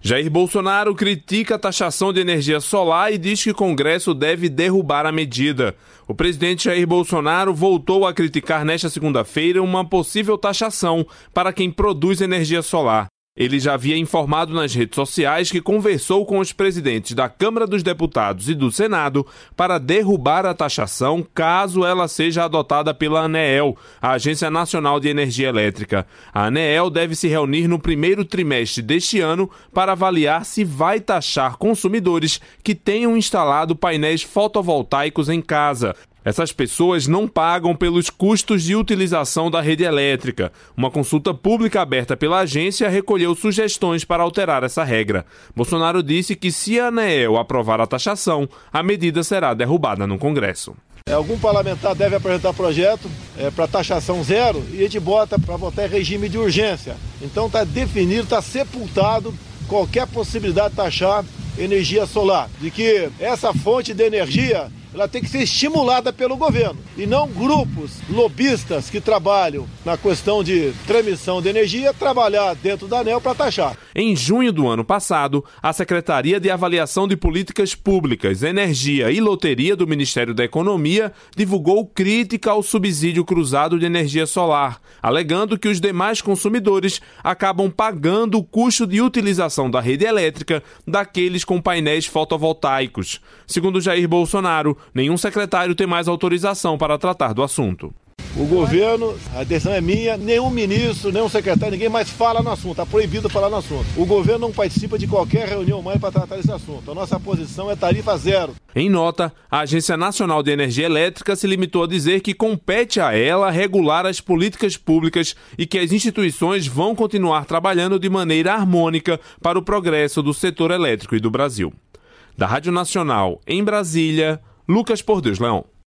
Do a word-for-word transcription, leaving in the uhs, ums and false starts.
Jair Bolsonaro critica a taxação de energia solar e diz que o Congresso deve derrubar a medida. O presidente Jair Bolsonaro voltou a criticar nesta segunda-feira uma possível taxação para quem produz energia solar. Ele já havia informado nas redes sociais que conversou com os presidentes da Câmara dos Deputados e do Senado para derrubar a taxação caso ela seja adotada pela ANEEL, a Agência Nacional de Energia Elétrica. A ANEEL deve se reunir no primeiro trimestre deste ano para avaliar se vai taxar consumidores que tenham instalado painéis fotovoltaicos em casa. Essas pessoas não pagam pelos custos de utilização da rede elétrica. Uma consulta pública aberta pela agência recolheu sugestões para alterar essa regra. Bolsonaro disse que se a ANEEL aprovar a taxação, a medida será derrubada no Congresso. Algum parlamentar deve apresentar projeto é, para taxação zero e a gente bota para votar em regime de urgência. Então está definido, está sepultado qualquer possibilidade de taxar energia solar. De que essa fonte de energia ela tem que ser estimulada pelo governo e não grupos lobistas que trabalham na questão de transmissão de energia trabalhar dentro da ANEEL para taxar. Em junho do ano passado, a Secretaria de Avaliação de Políticas Públicas, Energia e Loteria do Ministério da Economia divulgou crítica ao subsídio cruzado de energia solar, alegando que os demais consumidores acabam pagando o custo de utilização da rede elétrica daqueles com painéis fotovoltaicos. Segundo Jair Bolsonaro, nenhum secretário tem mais autorização para tratar do assunto. O governo, a decisão é minha, nenhum ministro, nenhum secretário, ninguém mais fala no assunto, está proibido falar no assunto. O governo não participa de qualquer reunião mais para tratar desse assunto. A nossa posição é tarifa zero. Em nota, a Agência Nacional de Energia Elétrica se limitou a dizer que compete a ela regular as políticas públicas e que as instituições vão continuar trabalhando de maneira harmônica para o progresso do setor elétrico e do Brasil. Da Rádio Nacional, em Brasília, Lucas Por Deus Leão.